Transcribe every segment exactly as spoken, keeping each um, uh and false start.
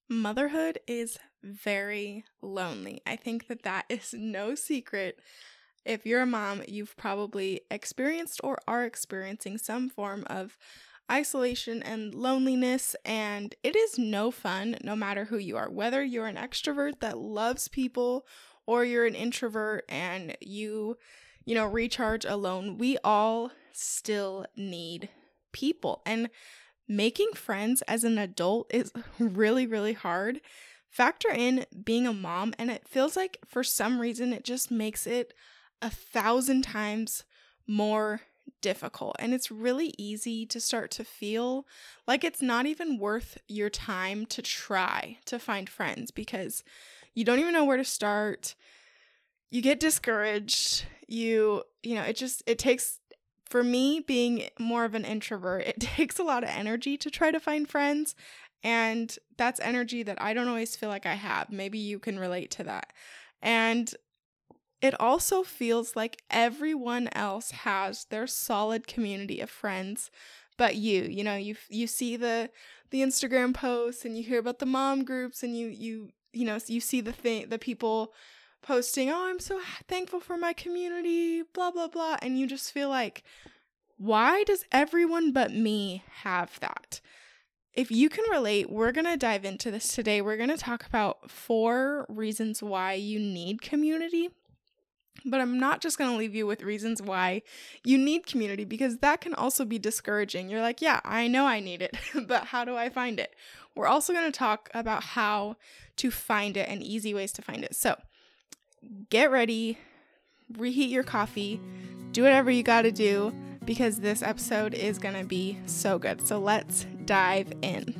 Motherhood is very lonely. I think that that is no secret. If you're a mom, you've probably experienced or are experiencing some form of isolation and loneliness, and it is no fun no matter who you are. Whether you're an extrovert that loves people or you're an introvert and you, you know, recharge alone, we all still need people. And making friends as an adult is really, really hard. Factor in being a mom, and it feels like for some reason it just makes it a thousand times more difficult. And it's really easy to start to feel like it's not even worth your time to try to find friends because you don't even know where to start. You get discouraged. You, you know, it just, it takes, for me being more of an introvert, it takes a lot of energy to try to find friends. And that's energy that I don't always feel like I have. Maybe you can relate to that. And it also feels like everyone else has their solid community of friends, but you, you know, you you see the the Instagram posts and you hear about the mom groups and you you you know, you see the thing the people posting, "Oh, I'm so thankful for my community, blah blah blah," and you just feel like, why does everyone but me have that? If you can relate, we're going to dive into this today. We're going to talk about four reasons why you need community. But I'm not just going to leave you with reasons why you need community, because that can also be discouraging. You're like, yeah, I know I need it, but how do I find it? We're also going to talk about how to find it and easy ways to find it. So get ready, reheat your coffee, do whatever you got to do, because this episode is going to be so good. So let's dive in.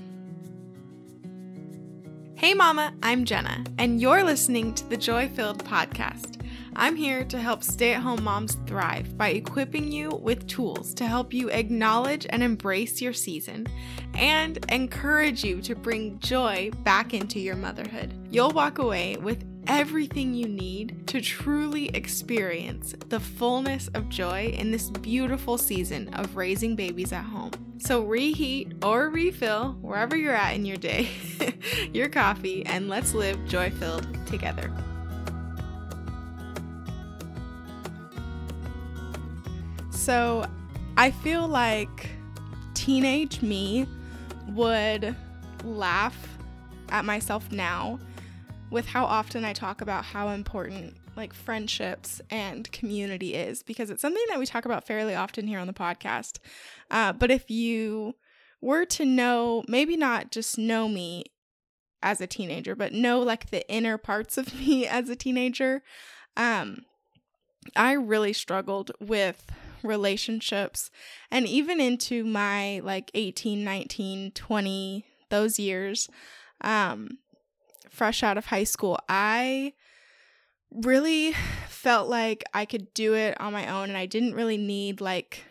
Hey mama, I'm Jenna, and you're listening to the Joy Filled Podcast. I'm here to help stay-at-home moms thrive by equipping you with tools to help you acknowledge and embrace your season and encourage you to bring joy back into your motherhood. You'll walk away with everything you need to truly experience the fullness of joy in this beautiful season of raising babies at home. So reheat or refill, wherever you're at in your day, your coffee, and let's live joy-filled together. So I feel like teenage me would laugh at myself now with how often I talk about how important like friendships and community is, because it's something that we talk about fairly often here on the podcast. Uh, but if you were to know, maybe not just know me as a teenager, but know like the inner parts of me as a teenager, um, I really struggled with relationships, and even into my like eighteen, nineteen, twenty, those years, um, fresh out of high school, I really felt like I could do it on my own, and I didn't really need like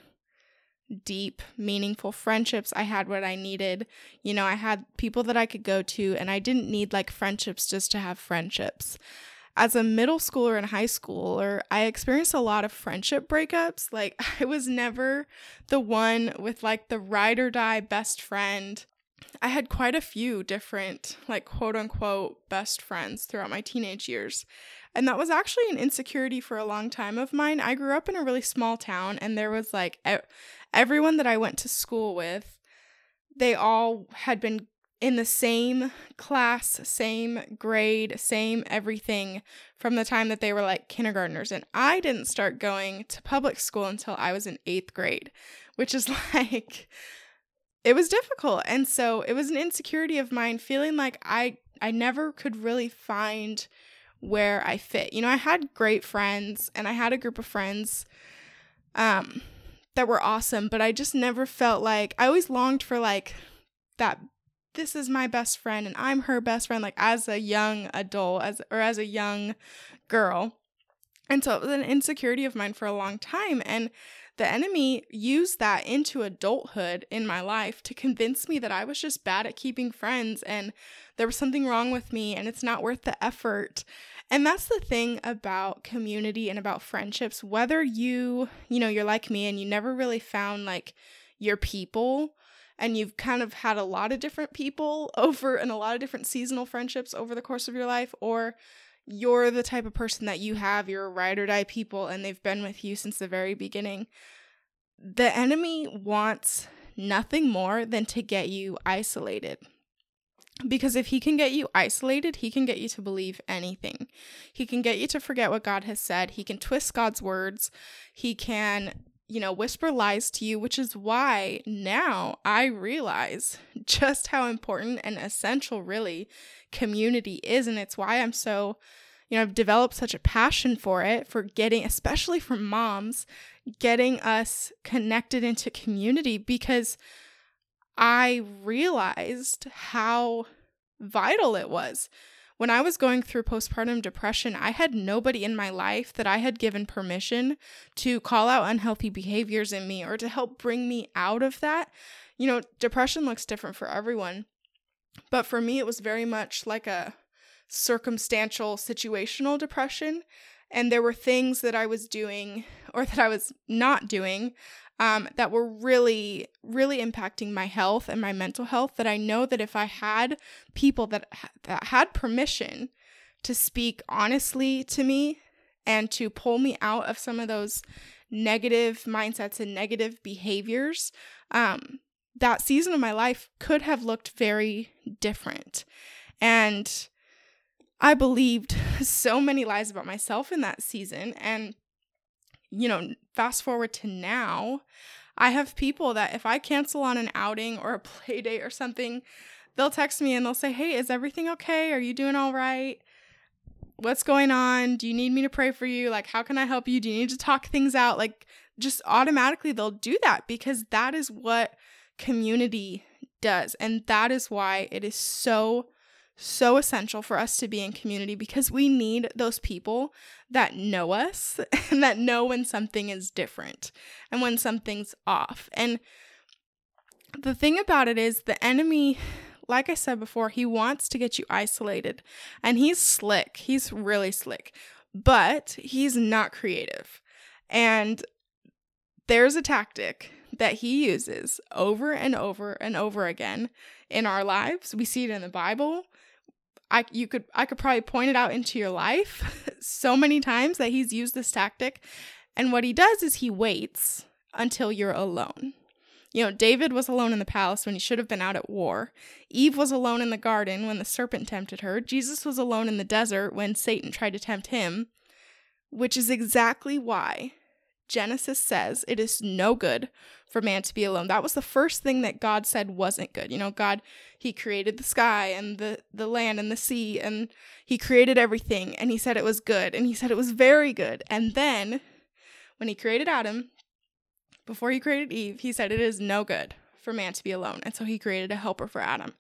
deep, meaningful friendships. I had what I needed. You know, I had people that I could go to, and I didn't need like friendships just to have friendships. As a middle schooler and high schooler, I experienced a lot of friendship breakups. Like, I was never the one with like the ride or die best friend. I had quite a few different, like, quote unquote, best friends throughout my teenage years. And that was actually an insecurity for a long time of mine. I grew up in a really small town, and there was like e- everyone that I went to school with, they all had been in the same class, same grade, same everything from the time that they were like kindergartners. And I didn't start going to public school until I was in eighth grade, which is like, it was difficult. And so it was an insecurity of mine, feeling like I, I never could really find where I fit. You know, I had great friends, and I had a group of friends um, that were awesome, but I just never felt like, I always longed for like that, this is my best friend and I'm her best friend, like as a young adult, as or as a young girl. And so it was an insecurity of mine for a long time. And the enemy used that into adulthood in my life to convince me that I was just bad at keeping friends and there was something wrong with me and it's not worth the effort. And that's the thing about community and about friendships, whether you, you know, you're like me and you never really found like your people. and you've kind of had a lot of different people over and a lot of different seasonal friendships over the course of your life, or you're the type of person that you have, you're a ride or die people and they've been with you since the very beginning, the enemy wants nothing more than to get you isolated. Because if he can get you isolated, he can get you to believe anything. He can get you to forget what God has said. He can twist God's words. He can, you know, whisper lies to you, which is why now I realize just how important and essential really community is. And it's why I'm so, you know, I've developed such a passion for it, for getting, especially for moms, getting us connected into community, because I realized how vital it was. When I was going through postpartum depression, I had nobody in my life that I had given permission to call out unhealthy behaviors in me or to help bring me out of that. You know, depression looks different for everyone, but for me, it was very much like a circumstantial, situational depression. And there were things that I was doing or that I was not doing Um, that were really, really impacting my health and my mental health, that I know that if I had people that, that had permission to speak honestly to me and to pull me out of some of those negative mindsets and negative behaviors, um, that season of my life could have looked very different. And I believed so many lies about myself in that season. And you know, fast forward to now, I have people that if I cancel on an outing or a play date or something, they'll text me and they'll say, hey, is everything okay? Are you doing all right? What's going on? Do you need me to pray for you? Like, how can I help you? Do you need to talk things out? Like, just automatically they'll do that, because that is what community does. And that is why it is so So essential for us to be in community, because we need those people that know us and that know when something is different and when something's off. And the thing about it is, the enemy, like I said before, he wants to get you isolated, and he's slick. He's really slick, but he's not creative. And there's a tactic that he uses over and over and over again in our lives. We see it in the Bible. I you could I could probably point it out into your life so many times that he's used this tactic. And what he does is he waits until you're alone. You know, David was alone in the palace when he should have been out at war. Eve was alone in the garden when the serpent tempted her. Jesus was alone in the desert when Satan tried to tempt him, which is exactly why Genesis says it is no good for man to be alone. That was the first thing that God said wasn't good. You know, God, he created the sky and the, the land and the sea, and he created everything, and he said it was good, and he said it was very good. And then when he created Adam, before he created Eve, he said it is no good for man to be alone. And so he created a helper for Adam.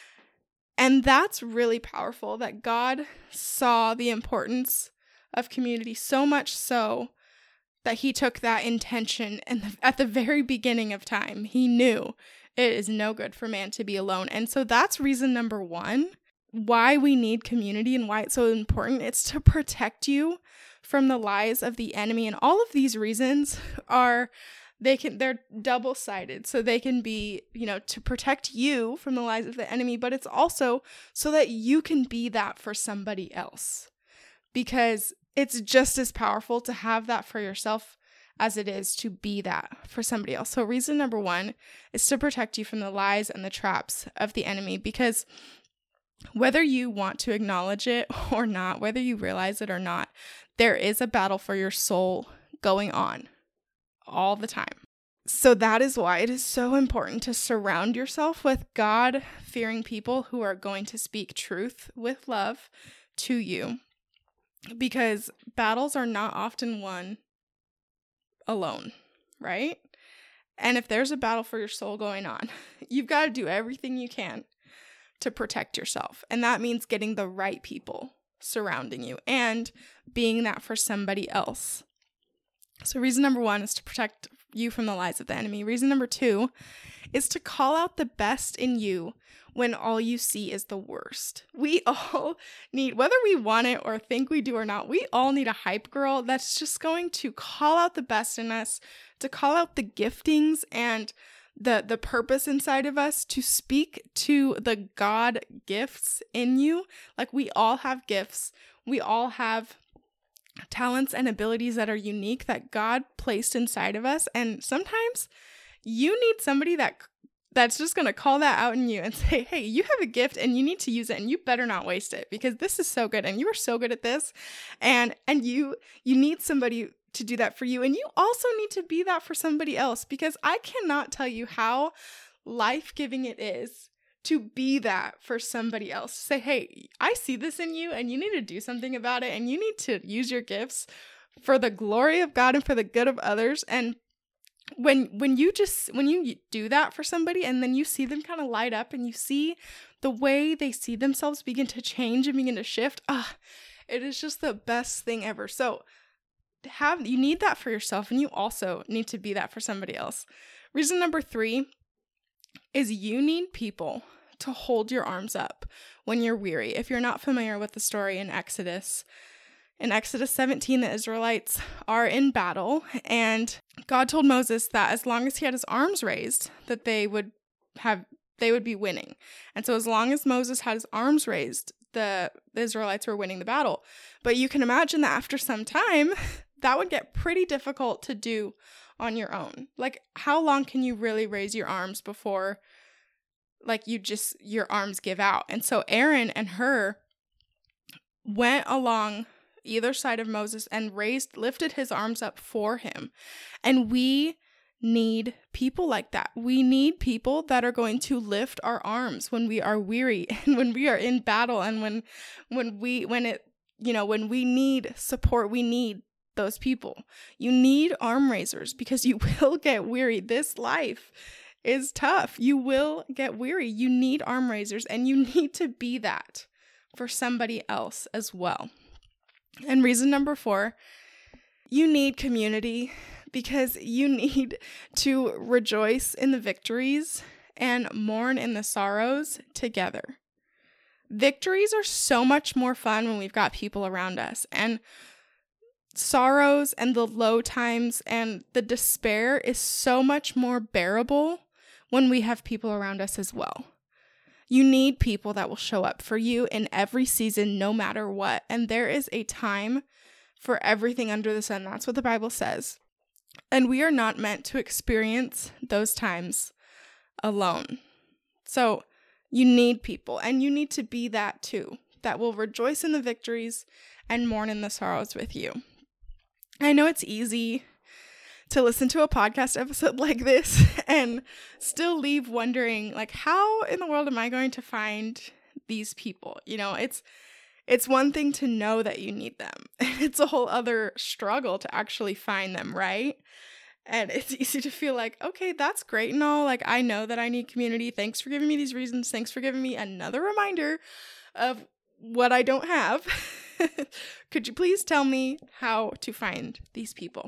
And that's really powerful, that God saw the importance of community so much so that he took that intention, and at the very beginning of time, he knew it is no good for man to be alone. And so that's reason number one, why we need community and why it's so important. It's to protect you from the lies of the enemy. And all of these reasons are, they can, they're double-sided. So they can be, you know, to protect you from the lies of the enemy, but it's also so that you can be that for somebody else. Because it's just as powerful to have that for yourself as it is to be that for somebody else. So reason number one is to protect you from the lies and the traps of the enemy, because whether you want to acknowledge it or not, whether you realize it or not, there is a battle for your soul going on all the time. So that is why it is so important to surround yourself with God-fearing people who are going to speak truth with love to you. Because battles are not often won alone, right? And if there's a battle for your soul going on, you've got to do everything you can to protect yourself. And that means getting the right people surrounding you and being that for somebody else. So reason number one is to protect you from the lies of the enemy. Reason number two is to call out the best in you when all you see is the worst. We all need, whether we want it or think we do or not, we all need a hype girl that's just going to call out the best in us, to call out the giftings and the the purpose inside of us to speak to the God gifts in you. Like, we all have gifts. We all have talents and abilities that are unique that God placed inside of us. And sometimes you need somebody that that's just going to call that out in you and say, hey, you have a gift and you need to use it, and you better not waste it, because this is so good and you are so good at this. And and you you need somebody to do that for you. And you also need to be that for somebody else, because I cannot tell you how life-giving it is to be that for somebody else. Say, hey, I see this in you and you need to do something about it, and you need to use your gifts for the glory of God and for the good of others. And when when you just when you do that for somebody, and then you see them kind of light up and you see the way they see themselves begin to change and begin to shift, ah, it is just the best thing ever. So have you need that for yourself, and you also need to be that for somebody else. Reason number three is you need people to hold your arms up when you're weary. If you're not familiar with the story in Exodus, in Exodus seventeen, the Israelites are in battle, and God told Moses that as long as he had his arms raised, that they would have they would be winning. And so as long as Moses had his arms raised, the, the Israelites were winning the battle. But you can imagine that after some time, that would get pretty difficult to do on your own. Like, how long can you really raise your arms before, like, you just, your arms give out? And so Aaron and Hur went along either side of Moses and raised, lifted his arms up for him. And we need people like that. We need people that are going to lift our arms when we are weary and when we are in battle, and when, when we, when it, you know, when we need support. We need those people. You need arm raisers, because you will get weary. This life is tough. You will get weary. You need arm raisers, and you need to be that for somebody else as well. And reason number four, you need community, because you need to rejoice in the victories and mourn in the sorrows together. Victories are so much more fun when we've got people around us, and sorrows and the low times and the despair is so much more bearable when we have people around us as well. You need people that will show up for you in every season, no matter what. And there is a time for everything under the sun. That's what the Bible says. And we are not meant to experience those times alone. So you need people, and you need to be that too, that will rejoice in the victories and mourn in the sorrows with you. I know it's easy to listen to a podcast episode like this and still leave wondering, like, how in the world am I going to find these people? You know, it's it's one thing to know that you need them. It's a whole other struggle to actually find them, right? And it's easy to feel like, okay, that's great and all. Like, I know that I need community. Thanks for giving me these reasons. Thanks for giving me another reminder of what I don't have. Could you please tell me how to find these people?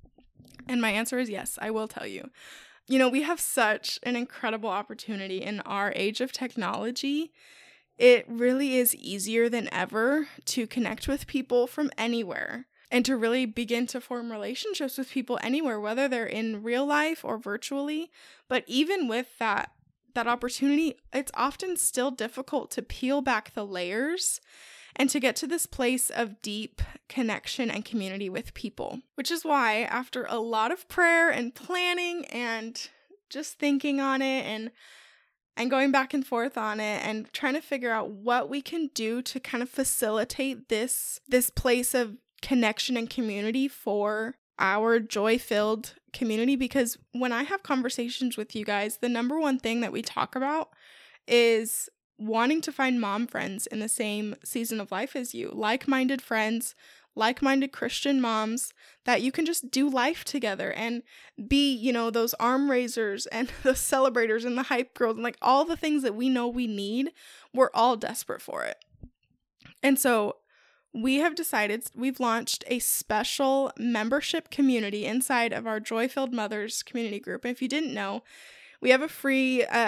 And my answer is yes, I will tell you. You know, we have such an incredible opportunity in our age of technology. It really is easier than ever to connect with people from anywhere and to really begin to form relationships with people anywhere, whether they're in real life or virtually. But even with that, that opportunity, it's often still difficult to peel back the layers and to get to this place of deep connection and community with people. Which is why, after a lot of prayer and planning and just thinking on it and and going back and forth on it and trying to figure out what we can do to kind of facilitate this this place of connection and community for our joy-filled community, because when I have conversations with you guys, the number one thing that we talk about is wanting to find mom friends in the same season of life as you, like-minded friends, like-minded Christian moms that you can just do life together and be, you know, those arm raisers and the celebrators and the hype girls and like all the things that we know we need. We're all desperate for it. And so we have decided, we've launched a special membership community inside of our Joy-Filled Mothers community group. And if you didn't know, we have a free uh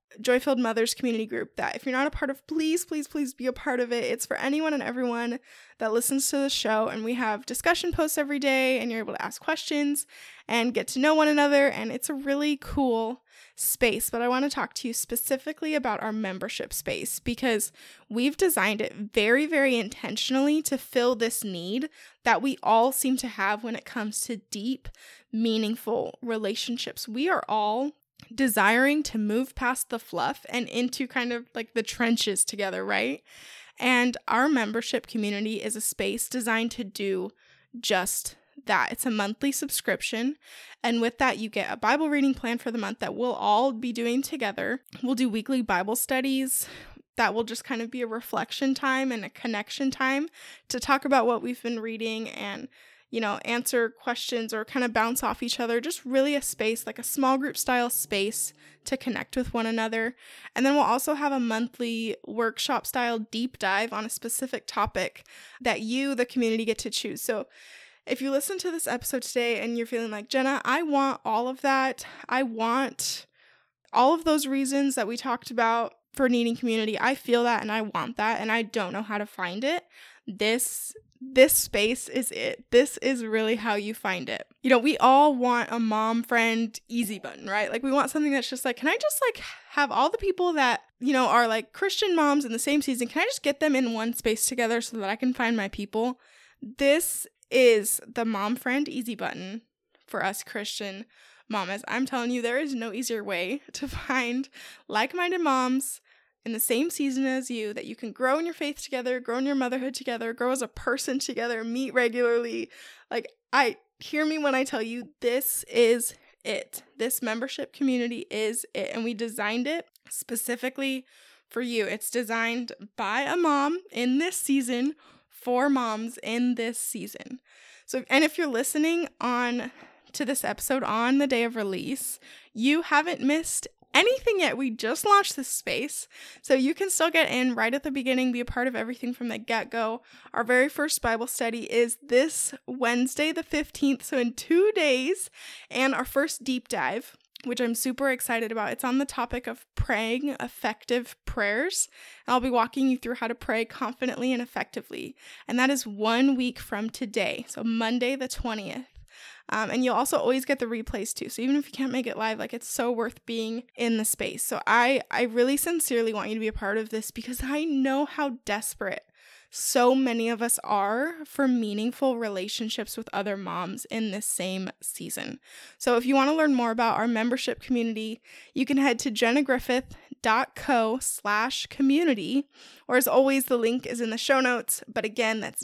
Joy-Filled Mothers community group that if you're not a part of, please, please, please be a part of it. It's for anyone and everyone that listens to the show, and we have discussion posts every day, and you're able to ask questions and get to know one another, and it's a really cool space. But I want to talk to you specifically about our membership space, because we've designed it very, very intentionally to fill this need that we all seem to have when it comes to deep, meaningful relationships. We are all desiring to move past the fluff and into kind of like the trenches together, right? And our membership community is a space designed to do just that. It's a monthly subscription, and with that you get a Bible reading plan for the month that we'll all be doing together. We'll do weekly Bible studies that will just kind of be a reflection time and a connection time to talk about what we've been reading and, you know, answer questions or kind of bounce off each other. Just really a space, like a small group style space to connect with one another. And then we'll also have a monthly workshop style deep dive on a specific topic that you, the community, get to choose. So if you listen to this episode today and you're feeling like, Jenna, I want all of that. I want all of those reasons that we talked about for needing community. I feel that and I want that, and I don't know how to find it. This This space is it. This is really how you find it. You know, we all want a mom friend easy button, right? Like we want something that's just like, can I just like have all the people that, you know, are like Christian moms in the same season? Can I just get them in one space together so that I can find my people? This is the mom friend easy button for us Christian mamas. I'm telling you, there is no easier way to find like-minded moms in the same season as you, that you can grow in your faith together, grow in your motherhood together, grow as a person together, meet regularly. Like, I hear me when I tell you, this is it. This membership community is it. And we designed it specifically for you. It's designed by a mom in this season for moms in this season. So, and if you're listening on to this episode on the day of release, you haven't missed anything yet. We just launched this space, so you can still get in right at the beginning, be a part of everything from the get-go. Our very first Bible study is this Wednesday the fifteenth, so in two days, and our first deep dive, which I'm super excited about. It's on the topic of praying effective prayers. I'll be walking you through how to pray confidently and effectively, and that is one week from today, so Monday the twentieth. Um, and you'll also always get the replays too. So even if you can't make it live, like it's so worth being in the space. So I, I really sincerely want you to be a part of this, because I know how desperate so many of us are for meaningful relationships with other moms in this same season. So if you want to learn more about our membership community, you can head to jennagriffith.co slash community, or as always, the link is in the show notes. But again, that's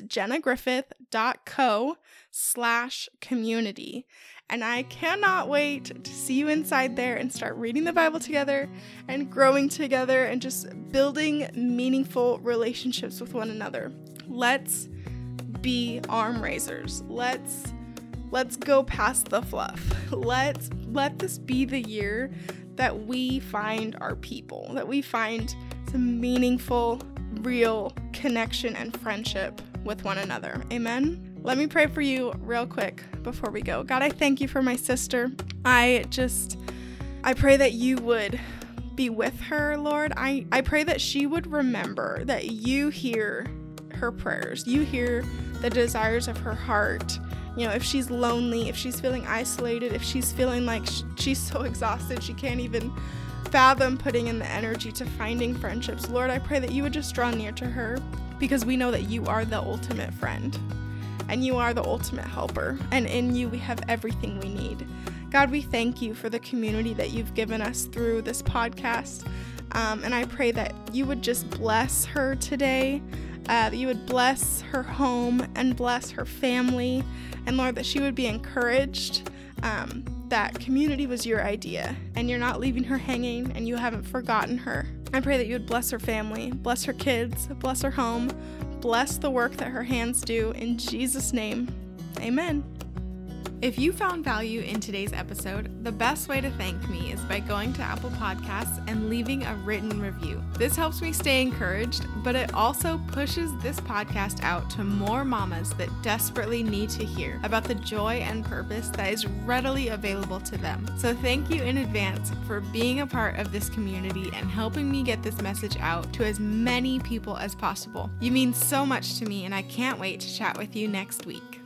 jennagriffith.co slash community. And I cannot wait to see you inside there and start reading the Bible together and growing together and just building meaningful relationships with one another. Let's be arm raisers. Let's let's go past the fluff. Let's let this be the year that we find our people, that we find some meaningful, real connection and friendship with one another. Amen. Let me pray for you real quick before we go. God, I thank you for my sister. I just, I pray that you would be with her, Lord. I, I pray that she would remember that you hear her prayers. You hear the desires of her heart. You know, if she's lonely, if she's feeling isolated, if she's feeling like sh- she's so exhausted she can't even fathom putting in the energy to finding friendships. Lord, I pray that you would just draw near to her, because we know that you are the ultimate friend. And you are the ultimate helper, and in you we have everything we need. God, we thank you for the community that you've given us through this podcast, um, and I pray that you would just bless her today, uh, that you would bless her home and bless her family, and Lord, that she would be encouraged um, that community was your idea, and you're not leaving her hanging, and you haven't forgotten her. I pray that you would bless her family, bless her kids, bless her home, bless the work that her hands do. In Jesus' name, amen. If you found value in today's episode, the best way to thank me is by going to Apple Podcasts and leaving a written review. This helps me stay encouraged, but it also pushes this podcast out to more mamas that desperately need to hear about the joy and purpose that is readily available to them. So thank you in advance for being a part of this community and helping me get this message out to as many people as possible. You mean so much to me, and I can't wait to chat with you next week.